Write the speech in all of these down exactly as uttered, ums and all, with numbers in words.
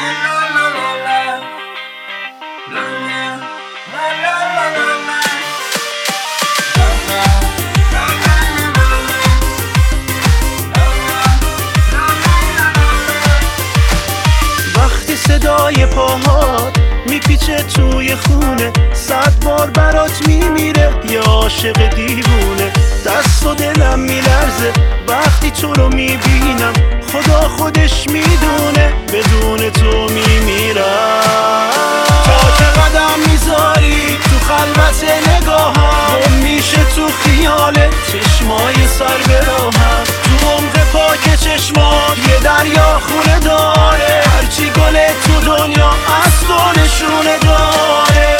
وقتی صدای پاهات میپیچه توی خونه، صد بار برات میمیره یا عاشق دیوونه. دست و دلم میلرزه وقتی تو رو میبینم، خدا خودش میدونه بدون تو میمیرم. تا که قدم میذاری تو خلوت نگاهم، گم میشه تو خیالت چشمای سر به راهم. تو عمق پاک چشمات یه دریا خونه داره، هرچی گله تو دنیا اصل و نشونه داره.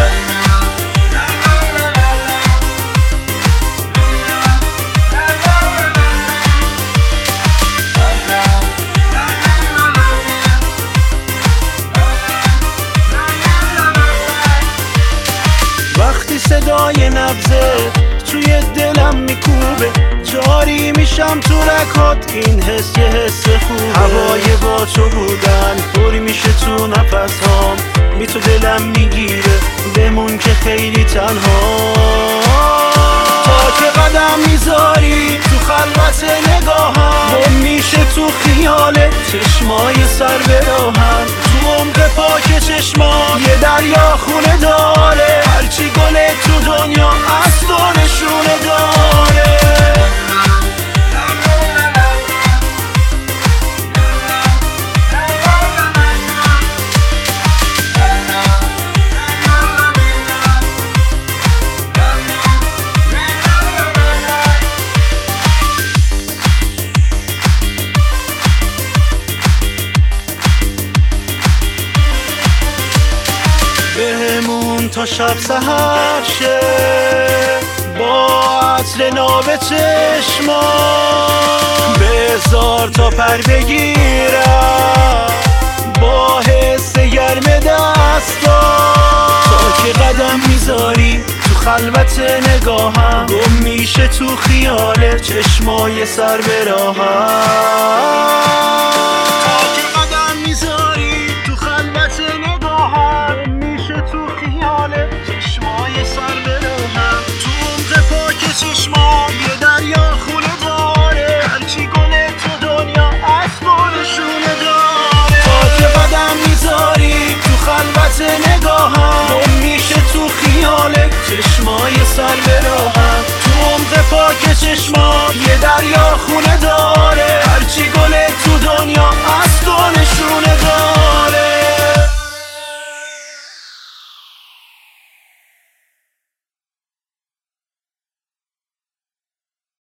وقتی صدای نبضه توی دلم میکوبه، جاری میشم تو رگات، این حس یه حس خوبه. هوای با تو بودن پر میشه تو نفسهام، بی تو دلم میگیره بمون که خیلی تنها. تا که قدم میذاری تو خلوت نگاهم، گم میشه تو خیالت چشمای سر به راهم. تو عمق پاک چشمان یه دریا خونه داره، هرچی گله تو دنیا اصل و نشونه داره. بهمون تا شب سحر شه با عطر ناب چشما، بذار تا پر بگیرم با حس گرم دستا. تا که قدم میذاری تو خلوت نگاهم، گم میشه تو خیال چشمای سر به راهم. چشما یه دریا خونه داره، هرچی گله تو دنیا اصل و نشونه داره. تا که قدم میذاری تو خلوت نگاهم، گم میشه تو خیالت چشمای سر به راهم. تو عمق پاک چشما یه دریا خونه داره، هرچی گله تو دنیا